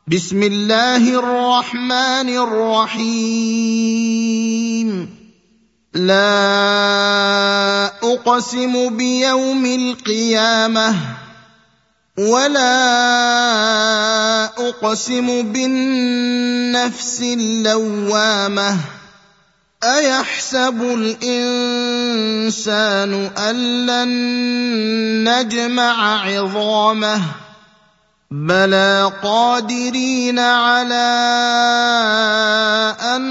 بسم الله الرحمن الرحيم. لا أقسم بيوم القيامة ولا أقسم بالنفس اللوامة. أيحسب الإنسان أن لن نجمع عظامه بلى قادرين على أن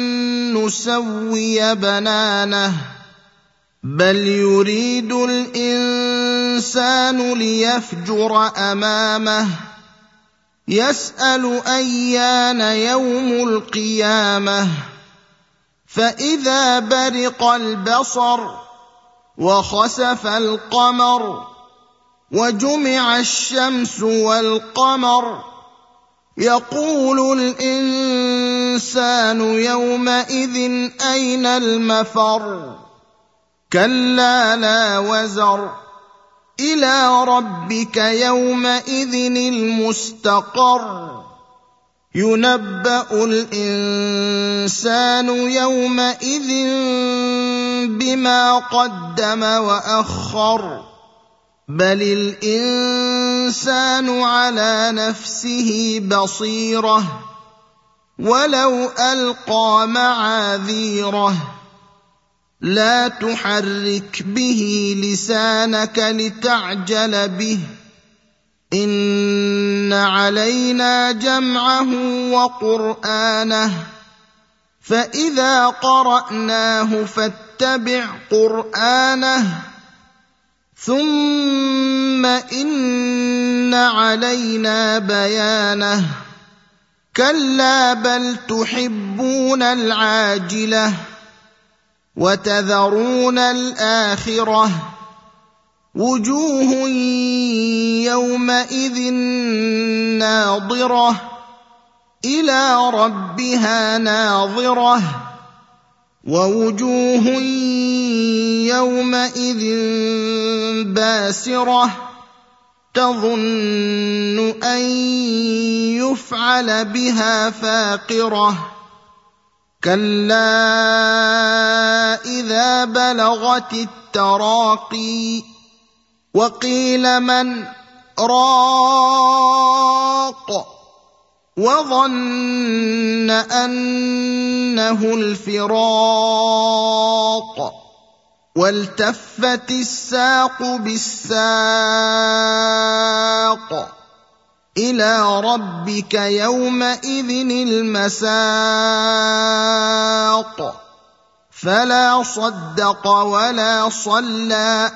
نسوي بنانه بل يريد الإنسان ليفجر أمامه يسأل أيان يوم القيامة فإذا برق البصر وخسف القمر وجمع الشمس والقمر يقول الإنسان يومئذ أين المفر كلا لا وزر إلى ربك يومئذ المستقر ينبأ الإنسان يومئذ بما قدم وأخر بل الإنسان على نفسه بصيرة ولو ألقى معاذيره لا تحرك به لسانك لتعجل به إن علينا جمعه وقرآنه فإذا قرأناه فاتبع قرآنه ثم إن علينا بيانه كلا بل تحبون العاجلة وتذرون الآخرة وجوه يومئذ ناظرة إلى ربها ناظرة ووجوه يومئذ باسرة تظن أن يفعل بها فاقرة كلا إذا بلغت التراقي وقيل من راق وظن أنه الفراق والتفت الساق بالساق إلى ربك يومئذ المساق فلا صدق ولا صلى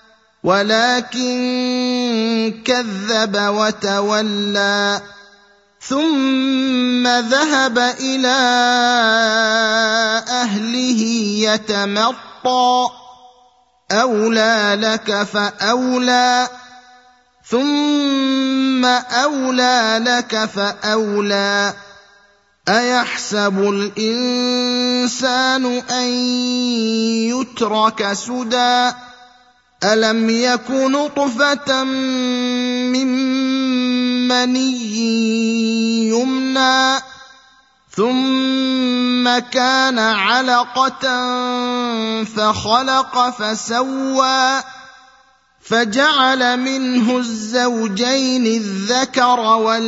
ولكن كذب وتولى ثم ذهب إلى أهله يتمطى أولى لك فأولى ثم أولى لك فأولى أيحسب الإنسان أن يترك سدى ألم يك نطفة من مني يمنى ثم كان علقة فخلق فسوى فجعل منه الزوجين الذكر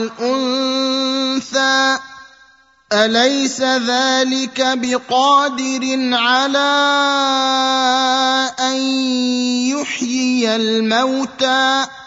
والأنثى أليس ذلك بقادر على أن يحيي الموتى